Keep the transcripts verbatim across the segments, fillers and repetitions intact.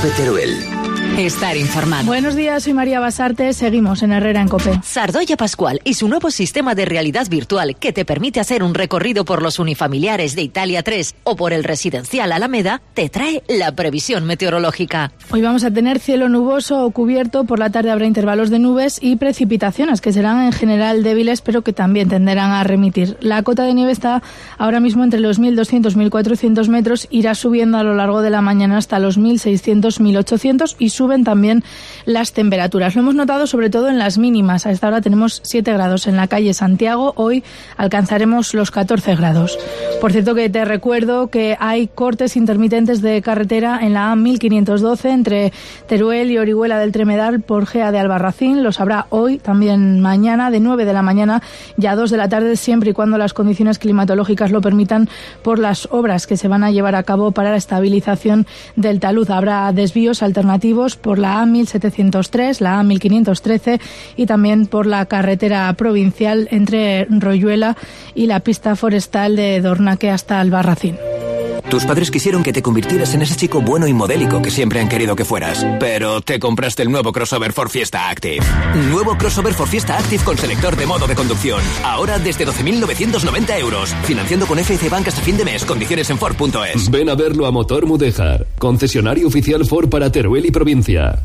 COPE Teruel. Estar informado. Buenos días, soy María Basarte, seguimos en Herrera en COPE. Sardoya Pascual y su nuevo sistema de realidad virtual que te permite hacer un recorrido por los unifamiliares de Italia tres o por el residencial Alameda, te trae la previsión meteorológica. Hoy vamos a tener cielo nuboso o cubierto, por la tarde habrá intervalos de nubes y precipitaciones que serán en general débiles pero que también tenderán a remitir. La cota de nieve está ahora mismo entre los mil doscientos y mil cuatrocientos metros, irá subiendo a lo largo de la mañana hasta los mil seiscientos a mil ochocientos y suben también las temperaturas. Lo hemos notado sobre todo en las mínimas. A esta hora tenemos siete grados en la calle Santiago. Hoy alcanzaremos los catorce grados. Por cierto que te recuerdo que hay cortes intermitentes de carretera en la A mil quinientos doce entre Teruel y Orihuela del Tremedal por Gea de Albarracín. Los habrá hoy, también mañana, de nueve de la mañana y a dos de la tarde, siempre y cuando las condiciones climatológicas lo permitan, por las obras que se van a llevar a cabo para la estabilización del talud. Habrá desvíos alternativos por la A mil setecientos tres, la A mil quinientos trece y también por la carretera provincial entre Royuela y la pista forestal de Dornaque hasta Albarracín. Tus padres quisieron que te convirtieras en ese chico bueno y modélico que siempre han querido que fueras, pero te compraste el nuevo crossover Ford Fiesta Active. Nuevo crossover Ford Fiesta Active con selector de modo de conducción. Ahora desde doce mil novecientos noventa euros. Financiando con F C Bank hasta fin de mes. Condiciones en Ford punto es. Ven a verlo a Motor Mudéjar, concesionario oficial Ford para Teruel y provincia.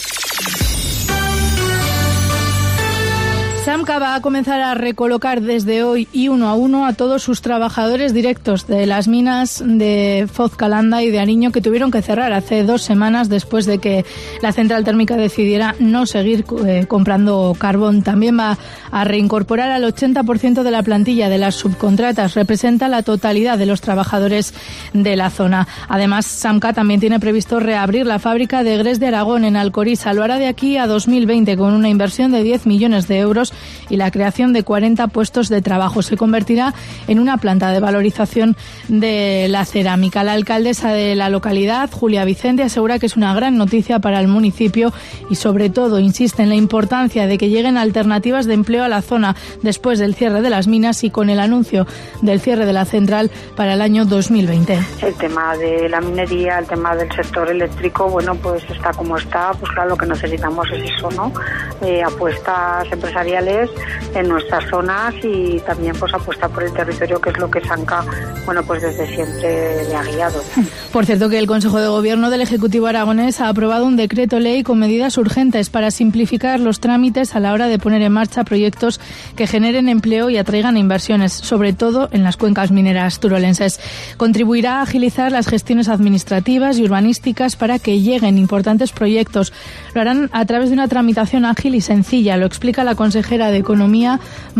Samca va a comenzar a recolocar desde hoy y uno a uno a todos sus trabajadores directos de las minas de Foz Calanda y de Ariño, que tuvieron que cerrar hace dos semanas después de que la central térmica decidiera no seguir eh, comprando carbón. También va a reincorporar al ochenta por ciento de la plantilla de las subcontratas. Representa la totalidad de los trabajadores de la zona. Además, Samca también tiene previsto reabrir la fábrica de Gres de Aragón en Alcoriza. Lo hará de aquí a dos mil veinte con una inversión de diez millones de euros y la creación de cuarenta puestos de trabajo. Se convertirá en una planta de valorización de la cerámica. La alcaldesa de la localidad, Julia Vicente, asegura que es una gran noticia para el municipio y sobre todo insiste en la importancia de que lleguen alternativas de empleo a la zona después del cierre de las minas y con el anuncio del cierre de la central para el año dos mil veinte. El tema de la minería, el tema del sector eléctrico, bueno, pues está como está. Pues claro, lo que necesitamos es eso, ¿no? Eh, apuestas empresariales en nuestras zonas y también pues apuesta por el territorio, que es lo que Samca, bueno, pues desde siempre le ha guiado. Por cierto que el Consejo de Gobierno del Ejecutivo aragonés ha aprobado un decreto ley con medidas urgentes para simplificar los trámites a la hora de poner en marcha proyectos que generen empleo y atraigan inversiones, sobre todo en las cuencas mineras turolenses. Contribuirá a agilizar las gestiones administrativas y urbanísticas para que lleguen importantes proyectos. Lo harán a través de una tramitación ágil y sencilla, lo explica la consejera de Economía,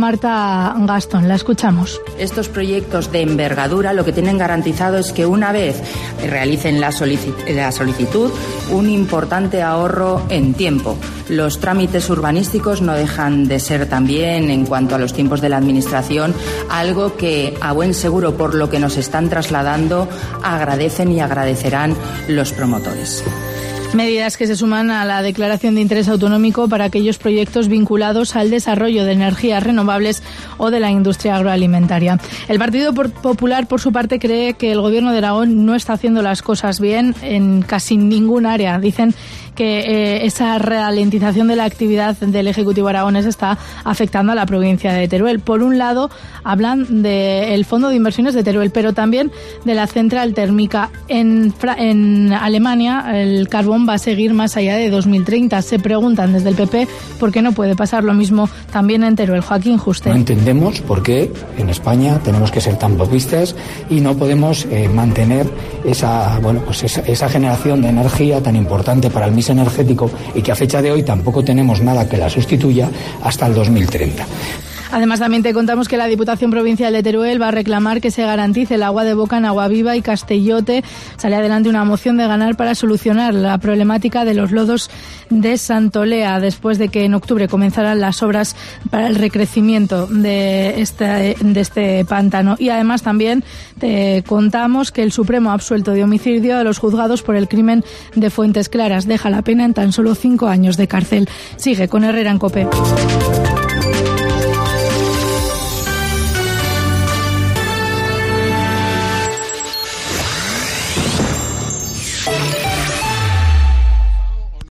Marta Gastón. La escuchamos. Estos proyectos de envergadura lo que tienen garantizado es que una vez realicen la solicitud, la solicitud, un importante ahorro en tiempo. Los trámites urbanísticos no dejan de ser también, en cuanto a los tiempos de la Administración, algo que a buen seguro, por lo que nos están trasladando, agradecen y agradecerán los promotores. Medidas que se suman a la declaración de interés autonómico para aquellos proyectos vinculados al desarrollo de energías renovables o de la industria agroalimentaria. El Partido Popular, por su parte, cree que el Gobierno de Aragón no está haciendo las cosas bien en casi ningún área. Dicen que eh, esa ralentización de la actividad del Ejecutivo aragonés está afectando a la provincia de Teruel. Por un lado, hablan del Fondo de Inversiones de Teruel, pero también de la central térmica. En, en Alemania, el carbón va a seguir más allá de dos mil treinta. Se preguntan desde el P P por qué no puede pasar lo mismo también en Teruel. Joaquín Juste. No entendemos por qué en España tenemos que ser tan popistas y no podemos eh, mantener esa, bueno, pues esa, esa generación de energía tan importante para el mix energético y que a fecha de hoy tampoco tenemos nada que la sustituya hasta el dos mil treinta. Además, también te contamos que la Diputación Provincial de Teruel va a reclamar que se garantice el agua de boca en Aguaviva y Castellote. Sale adelante una moción de ganar para solucionar la problemática de los lodos de Santolea, después de que en octubre comenzaran las obras para el recrecimiento de este, de este pántano. Y además también te contamos que el Supremo ha absuelto de homicidio a los juzgados por el crimen de Fuentes Claras. Deja la pena en tan solo cinco años de cárcel. Sigue con Herrera en COPE.